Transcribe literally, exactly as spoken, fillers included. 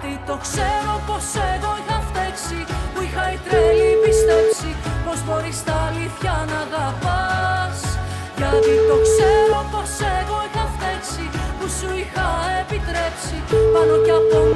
Γιατί το ξέρω πως εγώ είχα φταίξει, που είχα η τρέλη πιστέψει πως μπορείς τα αλήθεια να αγαπάς. Γιατί το ξέρω πως εγώ είχα φταίξει, που σου είχα επιτρέψει πάνω κι από